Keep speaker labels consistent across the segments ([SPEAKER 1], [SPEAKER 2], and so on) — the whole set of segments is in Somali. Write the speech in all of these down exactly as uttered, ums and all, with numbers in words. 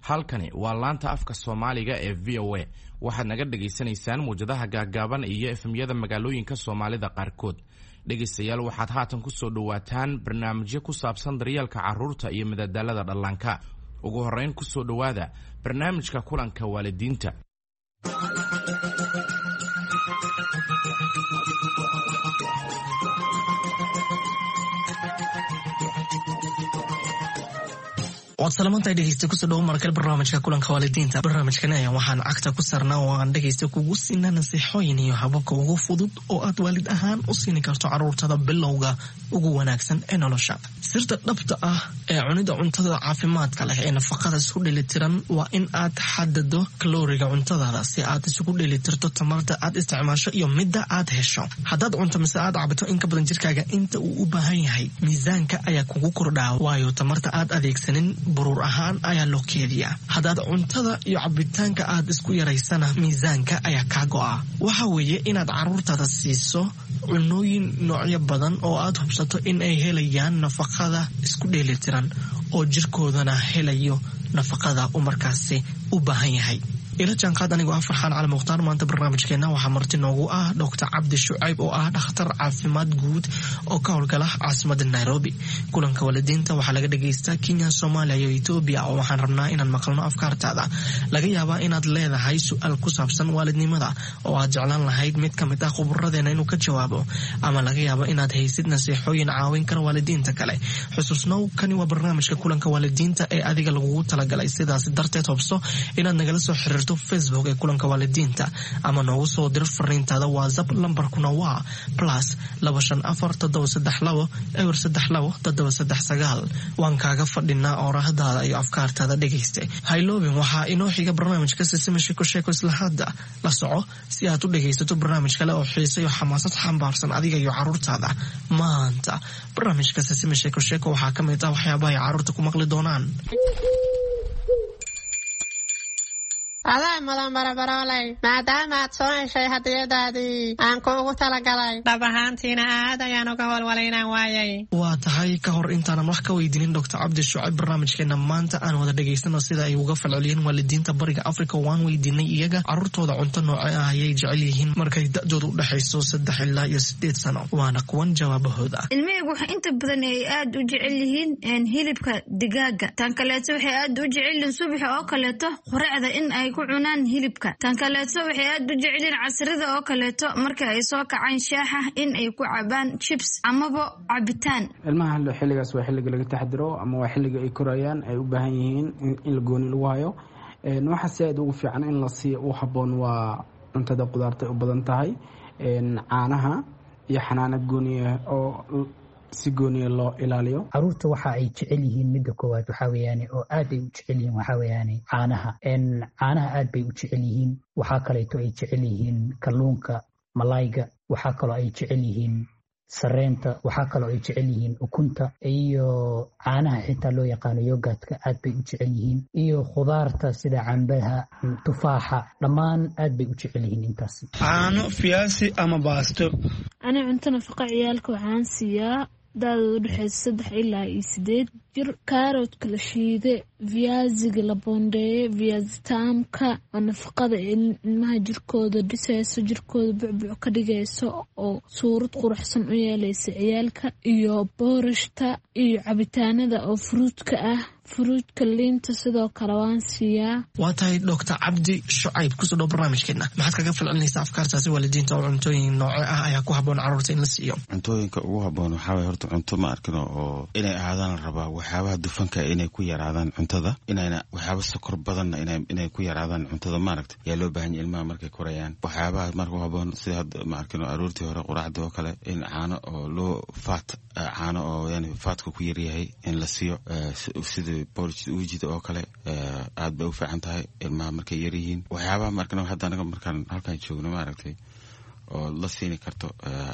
[SPEAKER 1] halkani waa laanta afka Soomaaliga ee V O A waxaad naga dhageysanaysaan muujadaha gaagaaban iyo F M-yada magaalooyinka Soomaalida qaarkood. dhegeystayaal waxaad haatan ku soo dhawaataan barnaamijyo ku saabsan daryeelka carruurta iyo madadaalada dhallaanka. ugu horeyn ku soo dhawaada barnaamijka kulanka waalidiinta.
[SPEAKER 2] waad dhegeysta ku soo dhawo markale barnaamijka kulanka waalidiinta. barnaamijkan ayaa waxaan cagta ku sarnaa oo aan dhegeysta kugu siinaa nasiixooyin iyo hababka ugu fudud oo aad waalid ahaan u siin karto carruurtada bilowga ugu wanaagsan ee nolosha. sirta dhabta ah ee cunida cuntada caafimaadka leh ee nafaqada isku dheelitiran waa in aad xadado kalooriga cuntadaada si aad isugu dheelitirto tamarta aad isticmaasho iyo midda aad hesho. haddaad cunto mise aad cabito in ka badan jirkaaga inta uu u baahan yahay, miisaanka ayaa kugu kordhaa, waayo tamarta aad adeegsanin buruur ahaan ayaa loo keediyaa. haddaad cuntada iyo cabitaanka aad isku yaraysana, miisaanka ayaa kaa go'a. waxa weeye inaad carruurtaada siiso cunooyin noocyo badan oo aad hubsato in ay helayaan nafaqada isku dheelitiran oo jirkoodana helayo nafaqada uu markaasi u baahan yahay. ila jaanqaad anigoo ah Farxaan Cali Mukhtaar. maanta barnaamijkeena waxaa marti noogu ah Doctor Cabdi Shucayb oo ah dhakhtar caafimaad guud oo ka howlgala caasimadda Nairobi. kulanka waalidiinta waxaa laga dhageystaa Kenya, Soomaaliya iyo Ethiopia oo waxaan rabnaa inaan maqalno afkaartaada. laga yaabaa inaad leedahay su'aal ku saabsan waalidnimada oo aad jeclaan lahayd mid ka mid ah khubaradeena inuu ka jawaabo, ama laga yaabo inaad haysid nasiixooyin caawin kara waalidiinta kale. xusuusnow, kani waa barnaamijka kulanka waalidiinta ee adiga lagugu talagalay, sidaas darteed hubso inaad nagala soo xiriirto Facebook ee kulanka waalidiinta ama noogu soo dir fariintaada WhatsApp. lambarkuna waa plus laba shan afar toddoba saddex labo eber saddex labo toddoba saddex sagaal. waan kaaga fadhinaa oorahdaada iyo afkaartaada dhegeyste. hayloobin, waxaa inoo xiga barnaamijka Sisima Sheeko Sheeko. isla hadda la soco si aad u dhegeysato barnaamij kale oo xiiso iyo xamaasad xambaarsan adiga iyo carruurtaada. maanta barnaamijka Sisima Sheeko Sheeko waxaa ka mid ah waxyaabaha ay carruurta ku maqli doonaan.
[SPEAKER 3] adaa mudan barabarooley, maadaama aad soo heshay hadiyadaadii aan kuugu talagalay, dhab ahaantiina aad ayaan uga walwalaynaan waayay.
[SPEAKER 2] waa tahay ka hor intaanan wax ka weydiinin Doctor Cabdi Shucayb, barnaamijkeena maanta aan wada dhegaysano sida ay uga falceliyeen waalidiinta bariga Afrika. waan weydiinay iyaga carruurtooda cunto noocee ah ayay jecel yihiin markay da'doodu u dhaxayso saddex ilaa iyo sideed sano. waana kuwan jawaabahooda.
[SPEAKER 4] ilmihaygu waxa inta badan ay aad u jecel yihiin hilibka digaaga. tan kaleeto waxay aad u jecel yihiin subaxa oo kaleeto quraacda in ay ku cunaan hilibka. tan kaleeto waxay aad u jecelin casrida oo kaleeto marka ay soo kacaan shaaxa in ay ku cabaan chips amaba cabitaan.
[SPEAKER 5] ilmaha xilligaas waa xilliga laga taxadiro ama waa xilliga ay korayaan, ay u baahan yihiin in la gooni lagu hayo. waxa si aad ugu fiican in la siiyo u habboon waa cuntada qudaarta u badan tahay, caanaha iyo xanaanad gooniya oo si gooniya loo ilaaliyo.
[SPEAKER 6] carruurta waxa ay jecel yihiin midda koowaad waxaa weeyaane oo aad ay u jecel yihiin waxaa weeyaane caanaha. caanaha aad bay u jecel yihiin. waxaa kaleeto ay jecel yihiin kalluunka, malayga. waxaa kaloo ay jecel yihiin sareenta. waxaa kaloo ay jecel yihiin ukunta iyo caanaha xitaa loo yaqaano yogaadka aad bay u jecel yihiin, iyo khudaarta sida cambaha, tufaaxa, dhammaan aad bay u jecel yihiin intaas.
[SPEAKER 7] caano, fiyaasi ama baasto.
[SPEAKER 8] ani cunto nafaqa ciyaalka waxaan siiyaa daadooda udhexeysa saddex ilaa iyo sideed jir. kaaroodka la shiide, viyaasiga la boondeeye, viyaasitaamka oo nafaqada ilmaha jirkooda dhisayso, jirkooda bucbuc ka dhigayso oo suurad quruxsan u yeelaysa ciyaalka, iyo boorashta iyo cabitaanada oo fruudka ah. fruudka liinta sidoo kale waan siiyaa.
[SPEAKER 2] waa tahay Doctor Cabdi Shucayb, kusoo dhow barnaamijkeena. maxaad kaga falcelinaysaa afkaartaasi waalidiinta oo cuntooyin nooce ah ayaa ku habboon carruurta in la siiyo?
[SPEAKER 9] cuntooyinka ugu habboon waxaa waye horta cunto ma arkino oo inay ahaadaan la rabaa waxyaabaha dufanka inay ku yaraadaan cuntada, inayna waxyaaba sokor badanna inay ku yaraadaan cuntada. maaragta yaa loo baahan yahay ilmaha markay korayaan. waxyaabaha marka habboon sida hadda ma arkino aroortii hore quraacda oo kale in caano oo loo faat caano oo yani faatka ku yaryahay in la siiyo, sida boorjida oo kale aad bay u fiican tahay ilmaha markay yar yihiin. waxyaabaha markana hadda anaga markaan halkan joogno maaragtay oo la siini karto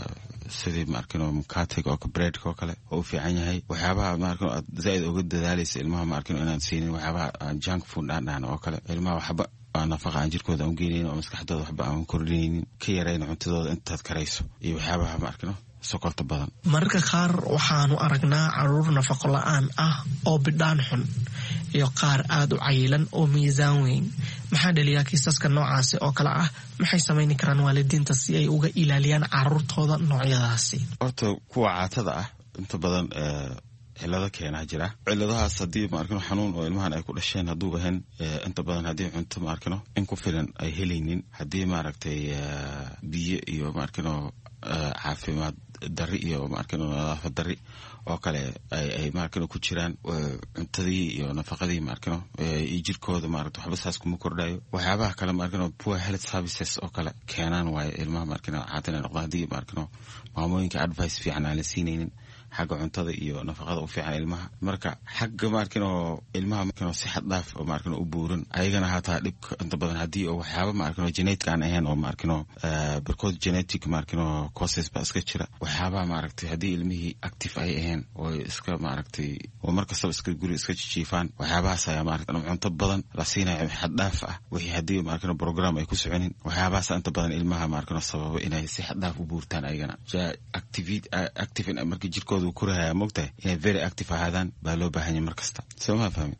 [SPEAKER 9] sidii maarkano mukatiga oo breadka oo kale oo u fiican yahay. waxyaabaha maarkano aad zaid uga dadaalaysa ilmaha maarkano inaan siinin waxyaabaha junk food dhaan oo kale. ilmaha waxba nafaqa aan jirkooda aan geenayn oo maskaxdooda waxba aan kordhinaynin, ka yarayna cuntadooda intaad karayso iyo waxyaabaha maarkano sokorta badan.
[SPEAKER 2] mararka qaar waxaanu aragnaa carruur nafaqo la-aan ah oo bidhaan xun. iyo qaar aad u cayilan oo miisaan weyn. maxaa dhaliyaa kiisaska noocaasi oo kale ah? maxay samayni karaan waalidiinta si ay uga ilaaliyaan caruurtooda noocyadaasi?
[SPEAKER 9] horta kuwa caatada ah inta badan cilado keenaa jira. ciladahaas haddii ma arkino xanuun oo ilmahan ay ku dhasheen hadduu ahayn inta badan haddii cunto ma arkino in ku filan ay helaynin, haddii maaragtay biyo iyo ma arkino caafimaad dari iyo ma arkino nadaafad dari oo kale ay ay ma arkino ku jiraan, cuntadii iyo nafaqadii ma arkino iyo jirkooda ma arkino waxba saas kuma kordhayo. waxyaabaha kale ma arkino poor health services oo kale keenaan waaye ilmaha ma arkino caatina noqda haddii ma arkino maamooyinka advice fiican aan la siinaynin xagga cuntada iyo nafaqada u fiican ilmaha. marka xagga ma arkino ilmaha ma arkino si xad dhaaf oo ma arkino u buuran ayagana hataa dhibka inta badan haddii oo waxyaaba ma arkino genetic aan ahayn oo ma arkino barkood genetic ma arkino causes ba iska jira. waxyaabaha ma aragtay haddii ilmihii active ay ahayn oo iska ma aragtay oo markastaba iska guri iska jiifaan, waxyaabahaas ayaa ma aragtay cunto badan la siinayo xad dhaaf ah wixii haddii ma arkino program ay ku soconin. waxyaabahaas inta badan ilmaha ma arkino sababo inay si xad dhaaf u buurtaan ayagana active active marka jirkooda kurahaya mogtahay inay very active ahaadaan baa loo baahan yahay markasta. soo ma fahmi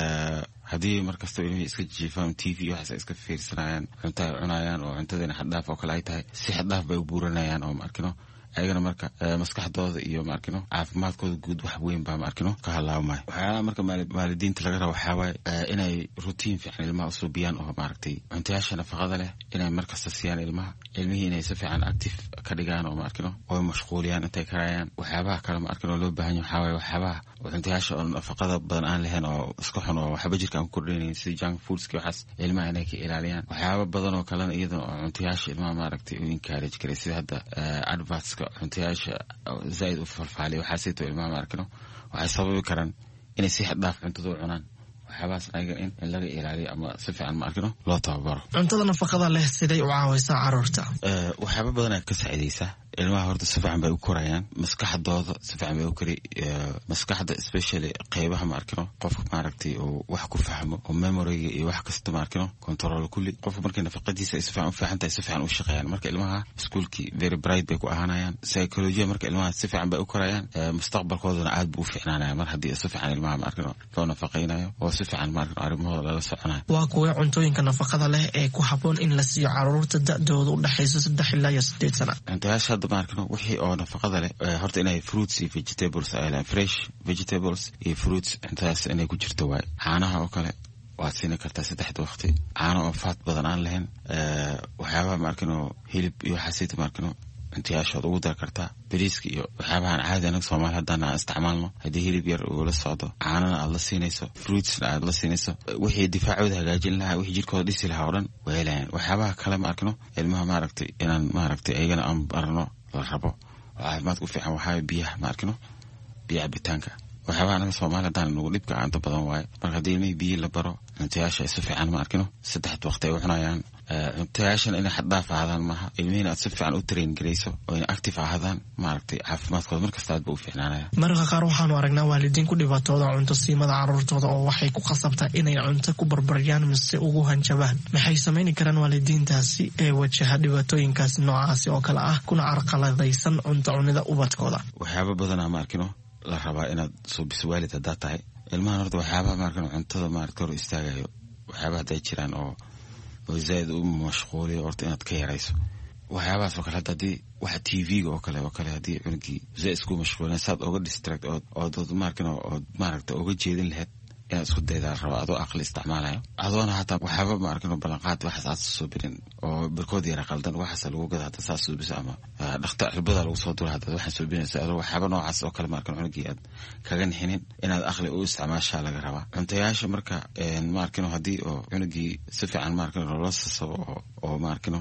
[SPEAKER 9] haddii markasta ilmihii iska jiifaan t v waxaas iska fiirsanayaan, cunto ay cunayaan oo cuntadina xad dhaaf oo kale ay tahay, si xad dhaaf bay u buuranayaan oo ma arkino ayagana marka maskaxdooda iyo ma arkino caafimaadkooda guud wax weyn baa ma arkino ka halaawmay. waxyaalaha marka waalidiinta laga rabo waxaa waaye inay routine fiican ilmaha usoo biyaan oo maaragtay cuntayaasha nafaqada leh inay markasta siiyaan ilmaha, ilmihii inay si fiican active ka dhigaan oo ma arkino oo mashquuliyaan intay karayaan. waxyaabaha kale ma arkino loo baahan yahay waxaa waaye waxyaabaha cuntayaasha oo nafaqada badan aan lahayn oo iska xun oo waxba jirka aan ku kordhaynayn sida junk foodski waxaas ilmaha inay ka ilaaliyaan. waxyaaba badan oo kalena iyadana oo cuntayaasha ilmaha maaragtay u encourage karay sida hadda adverts cuntayaasha zaid u falfaaliya waxaasayto ilmaha ma arkino waxay sababi karaan inay si xad dhaaf cuntada u cunaan. waxyaabahaas ayaga in laga ilaaliyo ama si fiican ma arkino loo tababaro.
[SPEAKER 2] cuntada nafaqada leh siday u caawaysaa caruurta?
[SPEAKER 9] waxyaaba badan ay ka saacidaysaa ilmaha. horta si fiican bay u korayaan, maskaxdooda si fiican bay u kori, maskaxda especially qeybaha ma arkino qofka maaragtay oo wax ku fahmo oo memoryga iyo wax kasta ma arkino control kulli. qofka markay nafaqadiisa si fiican u fiican tahay si fiican u shaqeeyaan marka ilmaha iskuulkii very bright bay ku ahaanayaan. psychology marka ilmaha si fiican bay u korayaan, mustaqbalkoodana aad buu u fiicnaanaya mar haddii si fiican ilmaha ma arkino loo nafaqeynayo oo si fiican ma arkino arrimahooda lala soconayo.
[SPEAKER 2] waa kuwa cuntooyinka nafaqada leh ee ku habboon in la siiyo caruurta da'dooda u dhaxayso saddex ilaa iyo sideed sano?
[SPEAKER 9] cuntayaasha ma arkino wixii oo nafaqada leh horta inay fruits iyo vegetables ay leeyihiin, fresh vegetables iyo fruits intaas inay ku jirto waay. caanaha oo kale waad siin kartaa saddexda waqti, caano oo faat badan aan lahayn. waxyaabaha ma arkino hilib iyo waxaasayta ma arkino cuntayaashood ugu dar kartaa. bariiska iyo waxyaabahan caadi anaga Soomaali haddaan aan isticmaalno haddii hilib yar uu la socdo, caanana aad la siinayso, fruitsna aad la siinayso, wixii difaacooda hagaajin lahaa, wixii jirkooda dhisi lahaa oo dhan way helayaan. waxyaabaha kale ma arkino ilmaha maaragtay inaan maaragtay ayagana aan barno la rabo oo caafimaadka u fiican waxaa biyaha ma arkino biyo cabitaanka. waxyaabaha anaga Soomaali haddaan nagu dhibka aanta badan waaye. marka haddii ilmihii biyo la baro cuntayaasha si fiican ma arkino saddexda waqti ay u cunayaan, cuntayaashan inay xad dhaaf ahaadaan maaha, ilmihiina aad si fiican u train garayso oo inay active ahaadaan maaragtay caafimaadkooda markasta aad ba u fiicnaanaya.
[SPEAKER 2] mararka qaar waxaanu aragnaa waalidiin ku dhibaatooda cunto siimada caruurtooda oo waxay ku qasabtaa inay cunto ku barbaryaan mise ugu hanjabaan. maxay samayni karaan waalidiintaasi ee wajaha dhibaatooyinkaasi noocaasi oo kale ah kuna carqaladaysan cunto cunida ubadkooda?
[SPEAKER 9] waxyaaba badanaa ma arkino la rabaa inaad suubiso waalid haddaad tahay ilmahan. horta waxyaabaha ma arkino cuntada maaragta hor istaagayo waxyaaba hadday jiraan oo oo zaid u mashquuliyo horta inaad ka yarayso. waxyaabahaas oo kale hadda haddii waxa t v-ga oo kale oo kale haddii cunugii zaid isku mashquulin saad oga distract ood ood ma arkino ood maaragta oga jeedin lahayd inaad isku daydaa raba adoo aqli isticmaalayo adoona hataa waxyaaba ma arkino ballanqaad waxaas aad soo birin oo barkood yara qaldan waxaas lagu gada hadda saas suubiso ama dhakhtar cirbada lagu soo dura hadda waxaad suubinayso adoo waxyaaba noocaas oo kale ma arkino cunugii aad kaga nixinin inaad aqli u isticmaashaa laga rabaa. cuntayaasha marka ma arkino haddii oo cunugii si fiican ma arkino loo sasabo oo oo ma arkino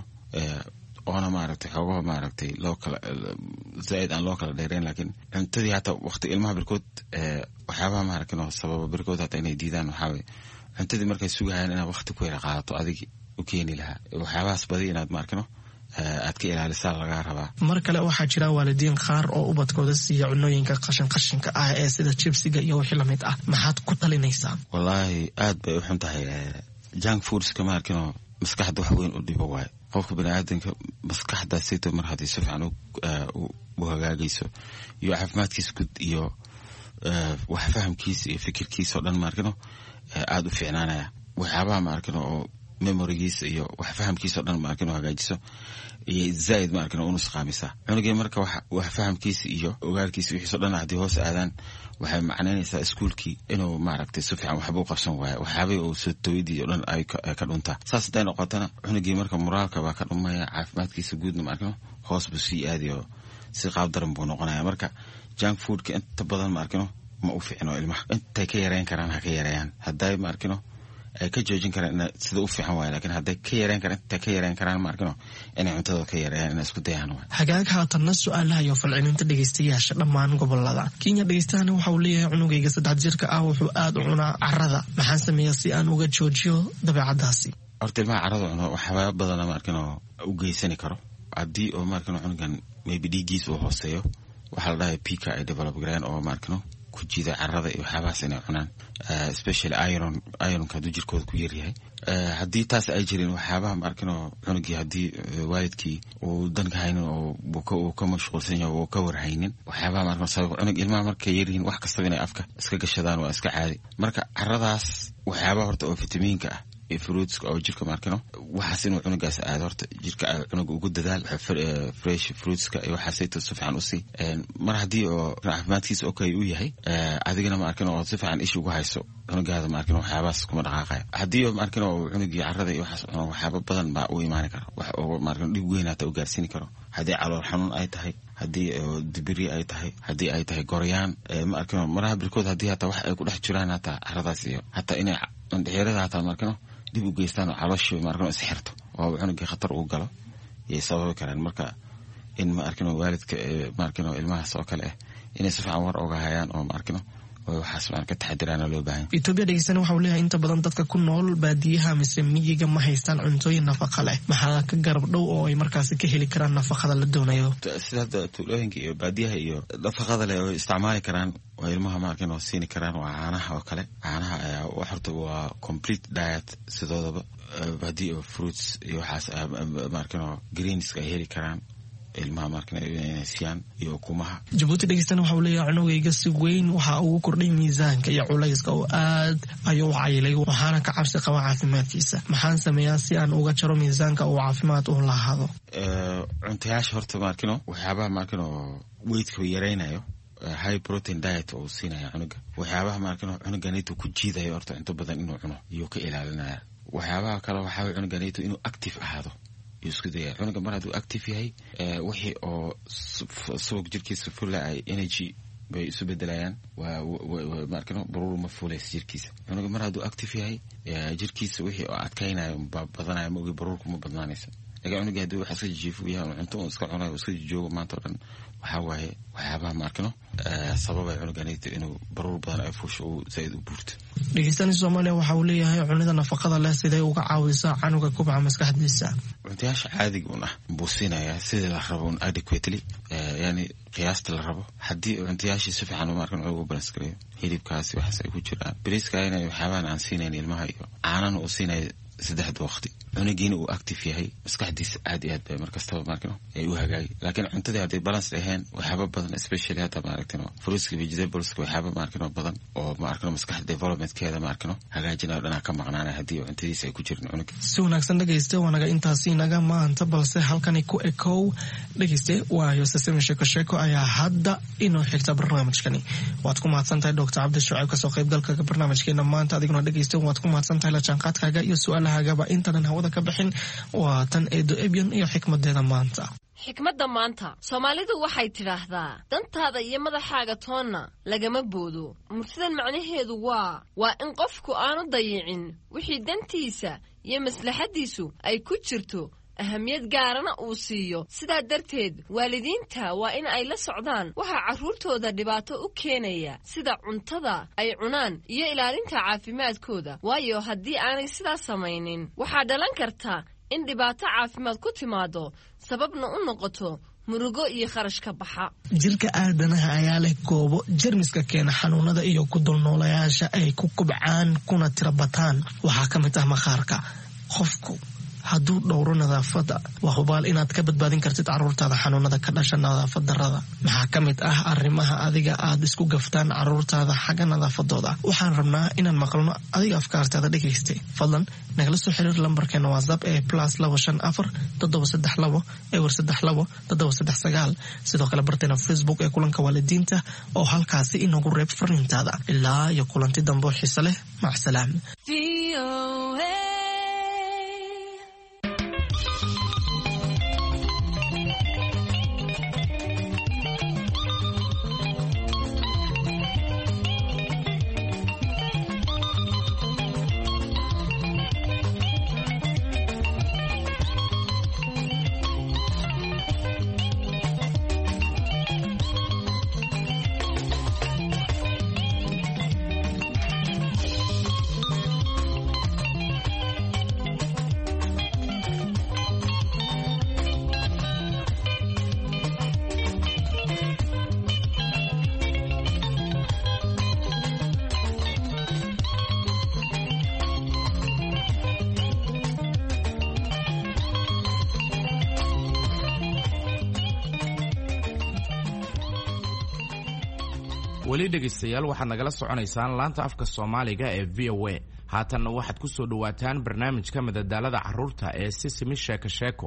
[SPEAKER 9] oona maaragtay xoogaha maaragtay loo kala zaid aan loo kala dheerayn, laakiin cuntadii hataa waqti ilmaha barkood waxyaabaha ma arkino sababa barkood hataa inay diidaan waxaa weye cuntadii markay sugahayaan inaad waqti ku yara qaadato adigi u keeni lahaa. waxyaabahaas badi inaad ma arkino aad ka ilaalisaa lagaa rabaa.
[SPEAKER 2] mar kale waxaa jira waalidiin qaar oo ubadkooda siiya cunooyinka qashin qashinka ah ee sida jibsiga iyo wixii lamid ah. maxaad ku talinaysaa?
[SPEAKER 9] wallaahi aad bay u xun tahay. junk foodska ma arkino maskaxda wax weyn u dhibo waaye. qofka baniaadanka maskaxdaasayto mar haddii si fiican u hagaagayso iyo caafimaadkiisa guud iyo wax fahamkiisa iyo fikirkiisa oo dhan ma arkino aad u fiicnaanaya waxyaabaha ma arkino oo memorygiisa iyo wax fahamkiisa oo dhan ma arkino hagaajiso iyo zaid ma arkino uu nusqaamisa cunugii marka wax wax fahamkiisa iyo ogaalkiisa wixii soo dhan hadii hoos aadaan waxay macnaynaysaa iskuulkii inuu maaragtay si fiican waxba u qabsan waayo waxyaabay uu soo tooydii oo dhan ay ka dhuntaa saas haday noqotana cunugii marka moraalka baa ka dhumaya caafimaadkiisa guudna ma arkino hoos buu sii aadayo si qaab daran buu noqonayaa marka junk foodka inta badan ma arkino ma u fiicno ilmaha intay ka yareyn karaan ha ka yareeyaan hadday ma arkino ay ka joojin karaan sida u fiican waayo laakiin hadday ka yareyn karaan intay ka yareyn karaan ma arkino inay cuntada ka yareeyaan inay isku dayaan waayo
[SPEAKER 2] hagaag haatanna su-aalaha iyo falcelinta dhegeystayaasha dhammaan gobolada Kenya dhegeystahana waxa uu leeyahay cunugayga saddex jirka ah wuxuu aad u cunaa carrada maxaan sameeyaa si aan uga joojiyo dabeecadaasi
[SPEAKER 9] horta ilmaha carrada cuno waxyaabo badan ma arkino u geysan karo haddii oo ma arkino cunugan maybe dhiiggiisa uu hooseeyo waxaa la dhahay pika ay develop gareen oo ma arkino ku jida carrada iyo waxyaabahaas inay cunaan especially iron ironka hadduu jirkooda ku yaryahay haddii taas ay jirin waxyaabaha ma arkino cunugii haddii waalidkii uu danka haynin oo uu ka mashquulsan yahay oo ka warhaynin waxyaabaha ma arkino sabab cunug ilmaha markay yaryihiin wax kastaba inay afka iska gashadaan waa iska caadi marka carradaas waxyaabaha horta oo fitamiinka ah fruits oo jirka markano waxaas inuu cunugaas aad horta jirka cunuga ugu dadaal fresh fruits ka iyo waxaas ay si fiican u sii mar hadii oo caafimaadkiisa okay uu yahay adigana ma arkano oo si fiican ish ugu hayso cunugaada ma arkano waxyaabaas kuma dhaqaaqay hadii oo ma arkano cunugii carrada iyo waxaas waxyaabo badan baa u imaan kara wax oo ma arkano dhib weyn hata u gaarsiin karo hadii calool xanuun ay tahay hadii dibiri ay tahay hadii ay tahay goryaan ma arkano maraha birkood hadii hata wax ay ku dhex jiraan hata carradaas iyo hata inay dhexeerada hata ma arkano dib u geystaan oo calooshii ma arkano is xirto oo cunugii khatar uu galo iyo sababi karaan marka in ma arkano waalidka ma arkano ilmahaas oo kale ah inay si fiican war oga hayaan oo ma arkano oo waxaas ma ka taxadiraan loo baahan
[SPEAKER 2] Ethiopia dhegeysana waxa uu leeyahay inta badan dadka ku nool baadiyaha mise miyiga ma haystaan cuntooyin nafaqo leh maxaa ka garab dhow oo ay markaas ka heli karaan nafaqada la doonayo
[SPEAKER 9] sida tuulooyinka iyo baadiyaha iyo nafaqada leh oo isticmaali karaan oo ilmaha ma arkano siin karaan waa caanaha oo kale caanaha ayaa wax horta waa complete diet sidoodaba baadi oo fruits iyo waxaas ma arkano greens ay heli karaan ilmaha markana inay siiyaan iyo kumaha
[SPEAKER 2] Djibouti dhegeystana waxa uu leeyahay cunugayga si weyn waxa uu kordhay miisaanka iyo culayska oo aad ayuu u caylay waxaana ka cabsi qaba caafimaadkiisa maxaan sameeyaa si aan uga jaro miisaanka oo caafimaad u lahaado
[SPEAKER 9] cuntayaasha horta markino waxyaabaha markino weight-ka yareynayo high protein diet oo siinaya cunuga waxyaabaha markino cunuganaytu ku jiidayo horta inta badan inuu cuno iyo ka ilaalinaya waxyaabaha kale waxa cunuganaytu inuu active ahaado isku daya cunuga mar hadduu active yahay wixii oo subag jirkiisa full ay energy bay isu bedelayaan waa markano baruur ma fuulays jirkiisa cunuga mar hadduu active yahay jirkiisa wixii oo adkaynayo badanayo ma ogi baruurku ma badnaanaysa laga cunuga hadduu waxa iska jiifo yahay cunto iska cunayo iska joogo maanta oo dhan waxa waaye waxyaabaha markano sababay cunuganayta inuu baruur badan ay fuusho uu zaid u buurto
[SPEAKER 2] dhegeystayaasha Soomaaliya waxa uu leeyahay cunida nafaqada leh siday uga caawisaa canuga kubca maskaxdiisa
[SPEAKER 9] cuntayaasha caadiga u ah buusinaya sida la rabo adequately yani qiyaasta la rabo hadii cuntayaasha si fiican u markan ugu balance gareeyo hilibkaasi waxa ay ku jiraan bariiska inay waxyaabahan aan siinaynin ilmaha iyo caanaha uu siinay saddex waqti cunugiina uu active yahay maskaxdiisa aad iyo aad bay markastaba markano ay u hagaagi laakiin cuntadii hadday balance ahayn waxyaaba badan especially hadda maaragtino fruits vegetables waxyaaba markano badan oo markano maskaxda developmentkeeda markano hagaajinayo dhana ka maqnaanay haddii cuntadiisa ay ku jirin cunuga
[SPEAKER 2] si wanaagsan dhegeysta wanaga intaasi naga maanta balse halkani ku ekow dhegeyste waayo sasame sheeko sheeko ayaa hadda inoo xigta barnaamijkani waad ku mahadsantahay doctor Cabdi Shucayb ka soo qaybgalka barnaamijkeena maanta adiguna dhegeysta waad ku mahadsantahay la jaanqaadkaaga iyo su'aalahaaga intanan hawada ka bixin waa tan eedo ebyan iyo xikmadeeda maanta
[SPEAKER 10] xikmadda maanta Soomaalidu waxay tiraahdaa dantaada iyo madaxaaga toonna lagama boodo murtidan macnaheedu waa waa in qofku aanu dayicin wixii dantiisa iyo maslaxadiisu ay ku jirto ahamiyad gaarana uu siiyo sidaa darteed waalidiinta waa in ay la socdaan waxa carruurtooda dhibaato u keenaya sida cuntada ay cunaan iyo ilaalinta caafimaadkooda waayo haddii aanay sidaas samaynin waxaa dhalan karta in dhibaato caafimaad ku timaado sababna u noqoto murugo iyo kharash ka baxa
[SPEAKER 2] jirka aadanaha ayaa leh goobo jermiska keena xanuunada iyo ku dulnoolayaasha ay ku kubcaan kuna tira bataan waxaa ka mid ah maqaarka qofku hadduu dhowro nadaafadda waa hubaal inaad ka badbaadin kartid carruurtaada xanuunada ka dhasha nadaafad darrada. maxaa ka mid ah arrimaha adiga aad isku gaftaan carruurtaada xagga nadaafadooda? waxaan rabnaa inaan maqlno adiga afkaartaada dhegaystay. fadlan nagala soo xiriir lambarkeena whatsapp ee plus labo shan afar toddoba saddex labo ewer saddex labo toddoba saddex sagaal. sidoo kale barteena facebook ee kulanka waalidiinta oo halkaasi inagu reeb fariintaada. ilaa iyo kulanti dambe oo xiiso leh. macsalaam.
[SPEAKER 1] weli dhegaystayaal waxaad nagala soconaysaan laanta afka Soomaaliga ee V O A. haatanna waxaad ku soo dhawaataan barnaamijka madadaalada carruurta ee Sisimi Sheeko Sheeko.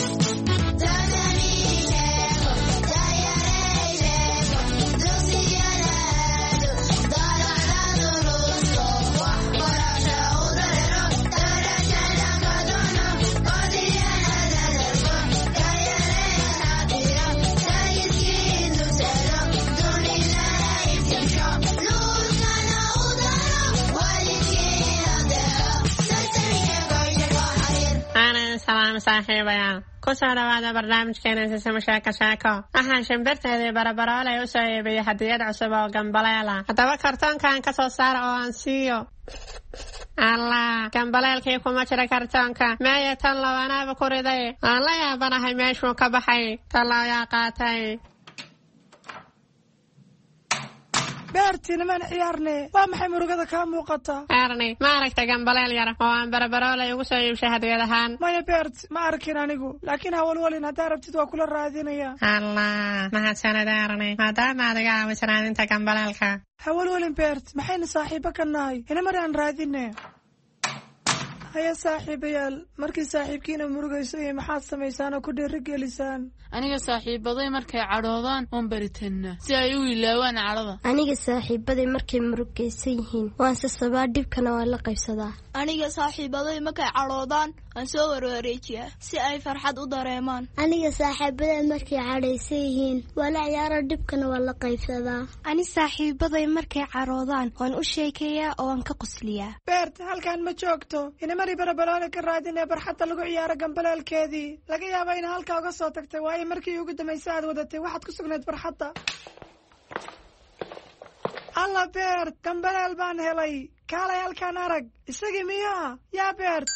[SPEAKER 3] saaxiibayaal ku soo dhawaada barnaamijkeena Sisimi Sheeko Sheeko. waxaan shimbirteedii barabaroolay u soo iibiyey hadiyad cusub oo gambaleel ah. haddaba kartoonkan ka soo saar oo aan siiyo. allah, gambaleelkii kuma jira kartoonka. meeye tan labanaaba ku riday. aan la yaabanahay meeshuu ka baxay. tan looyaa qaatay.
[SPEAKER 11] beertii niman ciyaarne waa maxay murugada kaa muuqata?
[SPEAKER 3] Erni, ma aragtay gambaleel yar oo aan barabaroolay ugu soo iibshay hadiyad ahaan?
[SPEAKER 11] maya beert, ma arkin anigu, laakiin hawalwalin haddaa rabtid waa kula raadinaya.
[SPEAKER 3] allah, mahadsanid Erni, maadaama adiga aaminsan raadinta gambaleelka.
[SPEAKER 11] hawalwalin beert, maxayna saaxiibo ka nahay? ina mari aan raadine. haya saaxiibayaal, markii saaxiibkiina murugayso iyo maxaad samaysaan oo ku dhiirigelisaan?
[SPEAKER 12] aniga saaxiibaday markay cadhoodaan waan baritanna si ay u ilaawaan cadhada.
[SPEAKER 13] aniga saaxiibaday markay murugaysan yihiin waan sasabaa, dhibkana waan la qaybsadaa.
[SPEAKER 14] aniga saaxiibaday markay cadhoodaan waan soo warwareejiyaa si ay farxad u dareemaan.
[SPEAKER 13] aniga saaxiibaday markay cadhaysan yihiin waan la ciyaaro, dhibkana waan la qaybsadaa.
[SPEAKER 15] ani saaxiibaday markay cadhoodaan waan u sheekeeyaa oo waan ka qosliyaa.
[SPEAKER 11] beert, halkaan ma joogto. inamari barabaroole ka raadinee barxadda lagu ciyaaro gambaleelkeedii. laga yaaba ina halkaa uga soo tagtay, waayo markii ugu dambaysa aad wadatay waxaad ku sugnayd barxadda. alla beert, gambaleel baan helay. kaalay halkaan arag. isagii miyaa? yaa beert.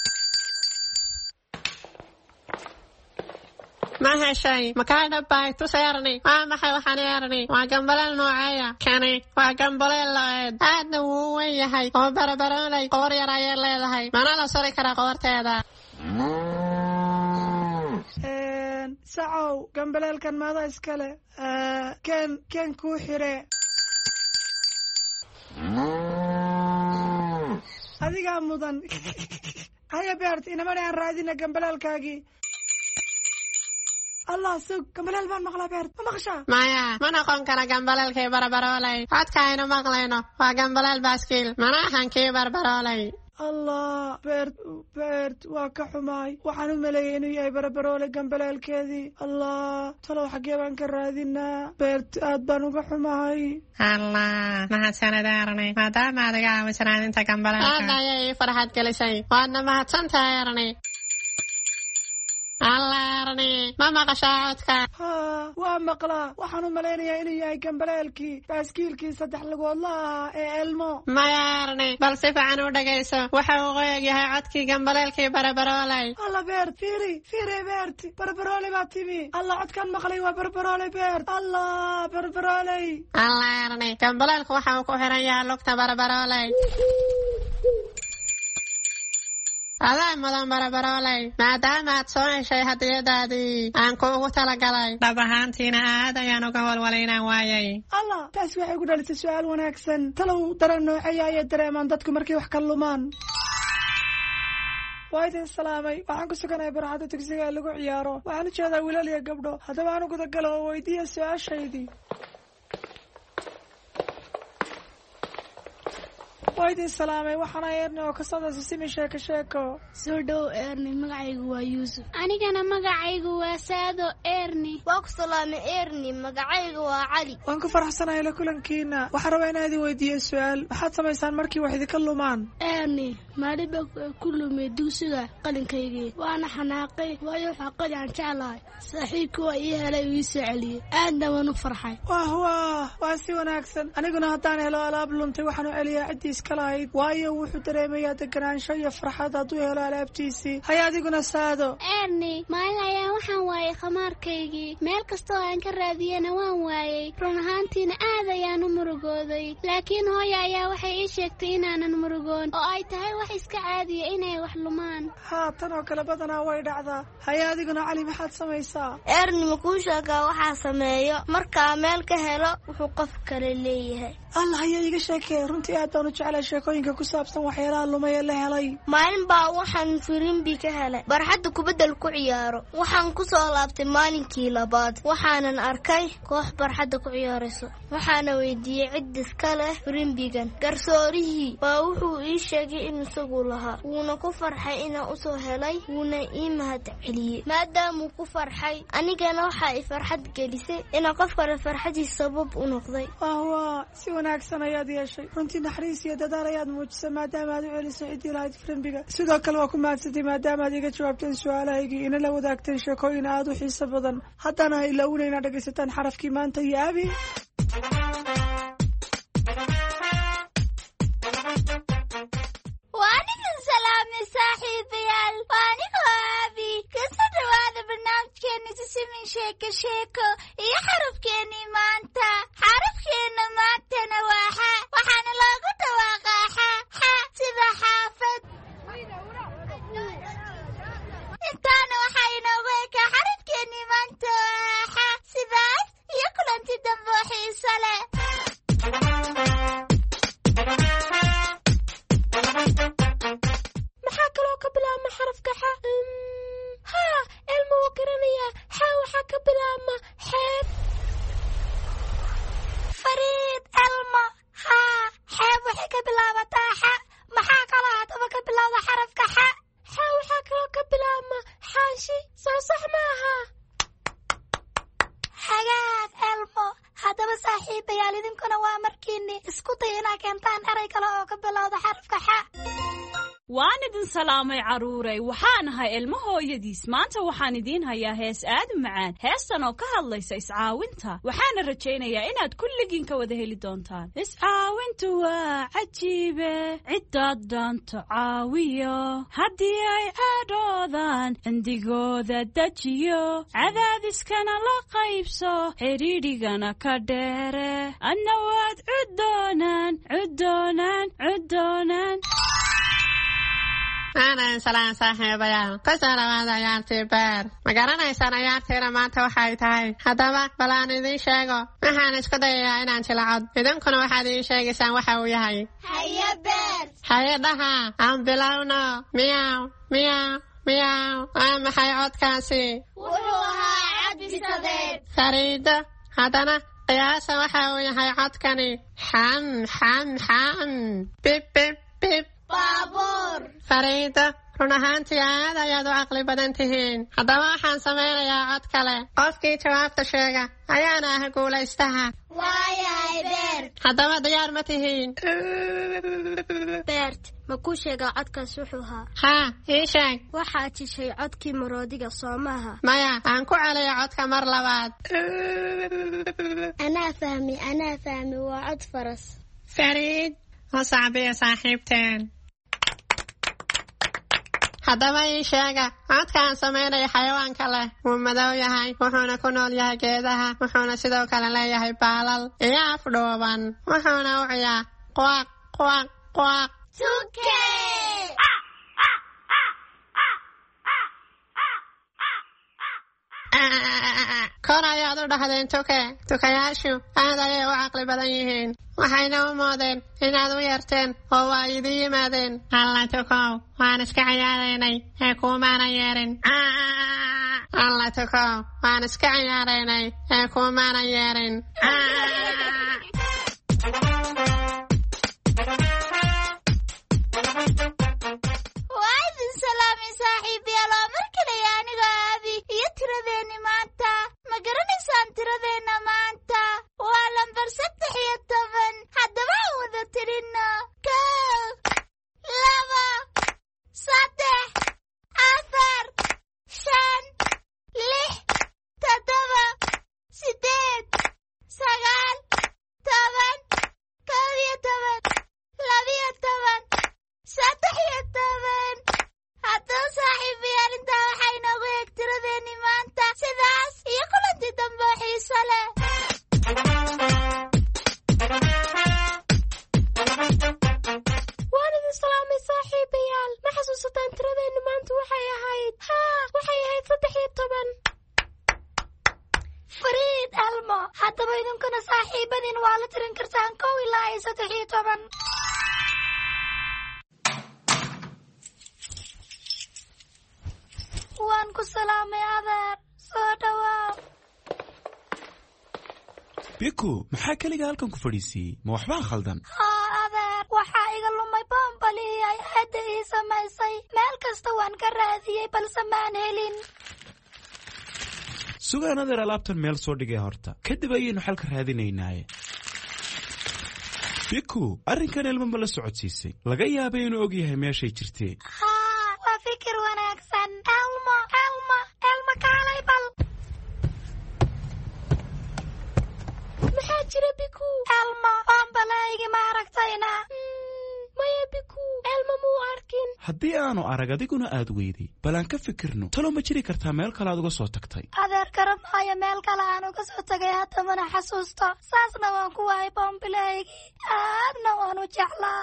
[SPEAKER 3] ma heshay? makaa dhabbay tusay Erni. waa maxay waxaan Erni? waa gambaleel nooceeya? kani waa gambaleel lo-eed. aadna wuu u weyn yahay oo barabaroolay qoor yar ayay leedahay, mana la suri karaa qoorteeda.
[SPEAKER 11] sacow, gambaleelkan maada iskale? keen keen kuu xire. adigaa mudan. haya beert, inamani aan raadina gambaleelkaagii. allah, sug, gambaleel baan maqlaa beert. ma maqshaa?
[SPEAKER 3] maya, ma noqon kara gambaleelkii barabaroolay. codka aynu maqlayno waa gambaleel baaskiil, mana ahan kii barabaroolay.
[SPEAKER 11] allah, beert beert waa ka xumaay. waxaan u maleeyay inuu yahay barabaroole gambaleelkeedii. allah, talow xaggee baan ka raadinaa? beert, aad baan uga xumahay.
[SPEAKER 3] allah, mahadsanid Erni, maadaama adiga aaminsan raadinta gambaleelka. aad ayay ii farxad gelisay. waadna mahadsantahay Erni. alla Erni, ma maqashaa codka?
[SPEAKER 11] haa, waa maqlaa. waxaan u malaynayaa inuu yahay gambaleelkii baaskiilkii saddex lugoodla ahaa ee elmo.
[SPEAKER 3] maya Erni, bal si fiican u dhagayso. waxa uu qoyag yahay codkii gambaleelkii barabaroolay.
[SPEAKER 11] alla beert, fiiri fiiri beert, barabaroole baa timi. alla, codkaan maqlay waa barabaroole beert. allah, barabarooley.
[SPEAKER 3] alla Erni, gambaleelku waxa uu ku xiran yahay lugta barabaroolay. adaa mudan barabaroolay maadaama aad soo heshay hadiyadaadii aan kuugu talagalay dhab ahaantiina aad ayaan uga walwalaynaan waayay
[SPEAKER 11] allah taas waxay ku dhalisay su-aal wanaagsan talow dareen nooceeya ayay dareemaan dadku markay wax ka lumaan waa idin salaamay waxaan ku suganahay barxadda dugsiga ee lagu ciyaaro waxaan u jeedaa wiilal iyo gabdho haddaba aan u gudagalo oo weydiiya su-aashaydii waa idin salaamay waxaana eerni oo kasoo simi sheeko sheeko
[SPEAKER 16] soo dhow eerni magacaygu waa yuusuf
[SPEAKER 17] anigana magacaygu waa saado eerni
[SPEAKER 13] waa ku salaamay eerni magacaygu waa cali
[SPEAKER 11] waan ku faraxsanahay la kulankiina waxaan rabaa inaan idin weydiiyo su-aal waxaad samaysaan markii wax idinka lumaan
[SPEAKER 16] eerni maaliba ku lumay dugsiga qalinkaygii waana xanaaqay waayo waxaa qali aan jeclahay saaxiibkii waa ii helay uu ii soo celiyey aadna waan u farxay
[SPEAKER 11] wah wah waa si wanaagsan aniguna haddaan helo alaab luntay waxaan u celiyaa ciddiis lahayd waayo wuxuu dareemayaa deganaansho iyo farxad hadduu helo alaabtiisii hay adiguna saado
[SPEAKER 17] eerni maalin ayaan waxaan waayay khamaarkaygii meel kastoo aan ka raadiyana waan waayey run ahaantiina aad ayaan u murugooday laakiin hooya ayaa waxay ii sheegtay inaanan murugoon oo ay tahay wax iska caadiya inay wax lumaan
[SPEAKER 11] haa tan oo kale badanaa way dhacdaa hay adiguna cali maxaad samaysaa
[SPEAKER 13] eerni makuu sheegaa waxaa sameeyo markaa meel ka helo wuxuu qof kale leeyahay
[SPEAKER 11] allah ayaa iga sheekee runtii aad baan u jeclay sheekooyinka ku saabsan waxyaalaha lumay ee la helay
[SPEAKER 13] maalin baa waxaan firimbi ka helay barxadda kubaddal ku ciyaaro waxaan ku soo laabtay maalinkii labaad waxaanan arkay koox barxadda ku ciyaarayso waxaana weydiiyey cid iska leh firimbigan garsoorihii baa wuxuu ii sheegay in isagu lahaa wuuna ku farxay inaan usoo helay wuuna ii mahad celiyey maadaamuu ku farxay anigana waxaa i farxad gelisay inaan qof kale farxadiis sabab u noqday
[SPEAKER 11] wah si wanaagsan ayaad yeeshay runtii naxariis iyo dadaal ayaad muujisay maadaama aad u celisay ciddii lahayd firimbiga sidoo kale waa ku mahadsantay maadaama aad iga jawaabteen su-aalahaygii ina la wadaagteen sheekooyin aad u xiiso badan haddana ha ilaawina inaad dhegaysataan xarafkii maanta iyo abi
[SPEAKER 17] waanigan salaamay saaxiibayaal waanigoo abi kasoo dhawaada barnaamijkeena sisimin sheeko sheeko iyo xarafkeenii maanta xarafkeena maantana waa xa waxaana loogu dhawaaqaa xa xa sida xaafad intaana waxaa inoogu ekaa xarafkeenii maanta waa xa sidaas iyo kulanti dambe oo xiiso leh
[SPEAKER 16] maxaa kaloo ka bilaabma xarafka xa haa elma wuu garanayaa xa waxaa ka bilaabma xeeb
[SPEAKER 17] fariid elma haa xeeb waxay ka bilaabataa xa maxaa kaloo haddaba ka bilowda xarafka xa
[SPEAKER 16] xa waxaa kaloo ka bilaabma xaashi soo sax maaha
[SPEAKER 17] hagaag elmo haddaba saaxiibayaal idinkuna waa markiini isku day inaa keentaan eray kale oo ka bilowda xarafka xa
[SPEAKER 18] waan idin salaamay carruurey waxaan ahay ilmo hooyadiis maanta waxaan idiin hayaa hees aad u macaan heestan oo ka hadlaysa iscaawinta waxaana rajaynayaa inaad kulligiin ka wada heli doontaan iscaawintu waa cajiibe ciddaad dhaanto caawiyo haddii ay caadhoodaan cindigooda dejiyo cadaadiskana la qaybso xidhiidhigana ka dheere adna waad cuddoonaan cuddoonaan cuddoonaan
[SPEAKER 3] aanan salaan saaxiibayaal ka soo dhawaada ciyaartii beer ma garanaysaan ciyaartiina maanta waxay tahay haddaba bal aan idiin sheego waxaan isku dayayaa inaan jilcod idinkuna waxaad ii sheegaysaan waxa uu yahay
[SPEAKER 17] haye beer
[SPEAKER 3] haye dhaha aan bilowno miyaw miyaw miyaw waa maxay codkaasi
[SPEAKER 17] wuxuu ahaa cabdisadeed
[SPEAKER 3] fariido haddana qiyaasa waxa uu yahay codkani xam xam xam bib bib bib
[SPEAKER 17] baabuur
[SPEAKER 3] fariido run ahaantii aad ayaad u caqli badan tihiin haddaba waxaan samaynayaa cod kale qofkii jawaabta sheega ayaana ah guulaystaha
[SPEAKER 17] waayahay beert
[SPEAKER 3] haddaba diyaar ma tihiin
[SPEAKER 13] beert ma kuu sheegaa codkaas wuxuu ahaa
[SPEAKER 3] haa ii sheeg
[SPEAKER 13] waxaad jishay codkii maroodiga soo maaha
[SPEAKER 3] maya aan ku celiyo codka mar labaad
[SPEAKER 13] anaa fahmi anaa fahmi waa cod faras
[SPEAKER 3] fariid oo sacbiya saaxiibteen haddaba ii sheega codkaan samaynaya xayawaanka leh wuu madow yahay wuxuuna ku nool yahay geedaha wuxuuna sidoo kale leeyahay baalal iyo afdhuuban wuxuuna u ciyaa quaq quaq quaq
[SPEAKER 17] tuke
[SPEAKER 3] kor ayaad u dhahdeen tuke tukayaashu aad ayay u caqli badan yihiin waxayna u moodeen inaad u yeerteen oo waa idin yimaadeen alla tukow waan iska ciyaaraynay ee kuumaanan yeerin alla tukow waan iska ciyaaraynay ee kuumaanan yeerin
[SPEAKER 17] waa idin salaamay saaxiibayaal oo mar kale aniga aabi iyo tiradeenni maanta ma garanaysaan tiradeenna maanta waa lambar saddex iyo toban haddaba aan wada tirinno kow laba saddex afar shan lix toddoba sideed sagaal toban kow iyo toban labiyo toban saddex iyo toban haddaba saaxiibayaal intaa waxaa inoogu eeg tiradeenni maanta sidaas iyo kulanti dambe oo xiiso leh
[SPEAKER 16] waan idin salaamay saaxiibayaal ma xasuusataan tiradeenni maanta waxay ahayd haa waxay ahayd saddex iyo toban
[SPEAKER 17] fariid elmo haddaba idinkuna saaxiibadiin waa la tirin kartaan kow ilaa iyo saddex iyo toban waan ku salaamay adeer soo dhawaa
[SPEAKER 19] biku maxaa keliga halkan ku fadhiisiiyey ma waxbaa khaldan
[SPEAKER 17] haa adeer waxaa iga lumay boombalii ay aadda ii samaysay meel kasta waan ka raadiyey balse maan helin
[SPEAKER 19] sugaan adeer alaabtan meel soo dhigay horta kadib ayaynu xalka raadinaynaaye biku arrinkan elmo ma la socodsiisay laga yaabay inuu og yahay meeshay jirtee
[SPEAKER 17] haa waa fikir wanaagsan elmo elmo elmo kaalay bal
[SPEAKER 16] maxaa jira biku
[SPEAKER 17] elmo boombalaygi ma aragtayna
[SPEAKER 16] maya biku elmo muu arkin
[SPEAKER 19] haddii aanu arag adiguna aad weyday bal aan ka fikirno talo ma jiri kartaa meel kale aad uga soo tagtay
[SPEAKER 17] adeer garan maayo meel kale aan uga soo tagay hadda mana xasuusto saasna waan ku waayay boombilaygii aadna waan u jeclaa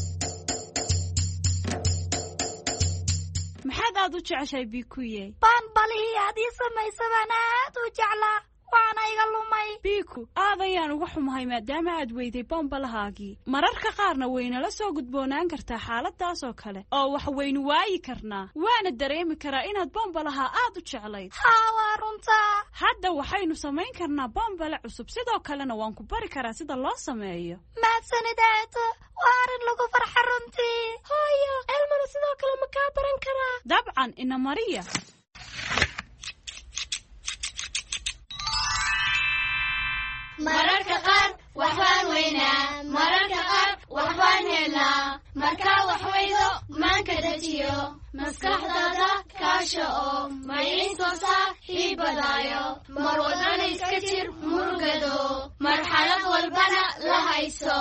[SPEAKER 18] maxaad aad u jeceshay bikuye
[SPEAKER 17] boombalihii aad ii samaysa baan aad u jeclaa waana iga lumay
[SPEAKER 18] biku aad ayaan uga xumahay maadaama aad weyday bombalahaagii mararka qaarna waynala soo gudboonaan kartaa xaaladaas oo kale oo wax waynu waayi karnaa waana dareemi karaa inaad bombalaha aad u jeclayd
[SPEAKER 17] haa waa runtaa
[SPEAKER 18] hadda waxaynu samayn karnaa bombale cusub sidoo kalena waan ku bari karaa sida loo sameeyo
[SPEAKER 17] mahadsanid eedo waa arrin lagu farxa runtii
[SPEAKER 16] hooyo elmana sidoo kale ma kaa baran karaa
[SPEAKER 18] dabcan ina mariya
[SPEAKER 17] mararka qaar waxbaan weynaa mararka qaar waxbaan helnaa markaa wax weydo maanka dejiyo maskaxdaada kaasha oo maciinsoo saaxiibadaayo mar wadana iska jir murugado marxalad walbana la hayso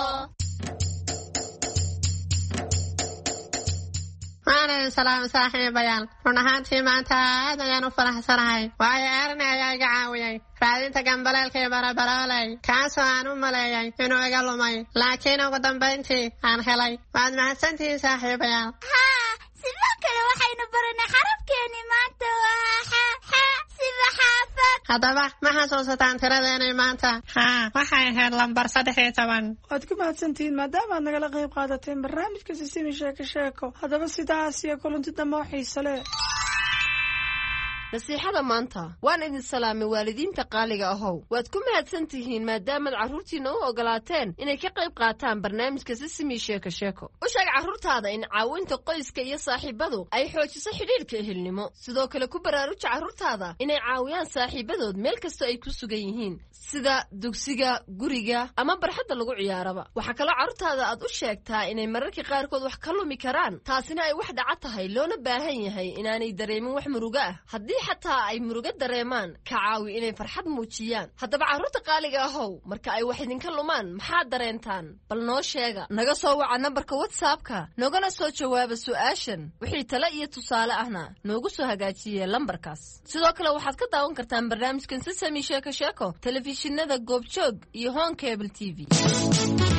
[SPEAKER 3] waan idin salaamay saaxiibayaal run ahaantii maanta aad ayaan u faraxsanahay waayo erni ayaa iga caawiyey raadinta gambaleelka iyo barabarooley kaasoo aan u maleeyay inuu iga lumay laakiin ugu dambayntii aan helay waad mahadsantihiin saaxiibayaal
[SPEAKER 17] haa sidoo kale waxaynu baranay xarafkeenii maanta waa xa xa sida xaafad
[SPEAKER 3] haddaba ma xasuusataan tiradeenay maanta haa waxay ahayd lambar saddex iyo toban
[SPEAKER 11] waad ku mahadsantihiin maadaama aad nagala qayb qaadateen barnaamijka sisimi sheeko sheeko haddaba sidaas iyo kulanti dambe oo xiise leh
[SPEAKER 10] nasiixada maanta waan idin salaamay waalidiinta qaaliga ahow waad ku mahadsan tihiin maadaamaad carruurtiinna u ogolaateen inay ka qayb qaataan barnaamijka sisimi sheeko sheeko u sheeg carruurtaada in caawinta qoyska iyo saaxiibadu ay xoojiso xidhiidhka ehelnimo sidoo kale ku baraaruja carruurtaada inay caawiyaan saaxiibadood meel kastoo ay ku sugan yihiin sida dugsiga guriga ama barxadda lagu ciyaaraba waxaa kaloo carruurtaada aad u sheegtaa inay mararka qaarkood wax ka lumi karaan taasina ay wax dhaca tahay loona baahan yahay inaanay dareemin wax murugo ah haddii xataa ay murugo dareemaan ka caawi inay farxad muujiyaan haddaba carruurta qaaliga ahow marka ay wax idinka lumaan maxaad dareentaan bal noo sheega naga soo waca nambarka whatsappka noogana soo jawaaba su'aashan wixii tale iyo tusaale ahna noogu soo hagaajiye lambarkaas sidoo kale waxaad ka daawan kartaan barnaamijkan sisami sheeko sheeko telefishinada goobjoog iyo home cable t v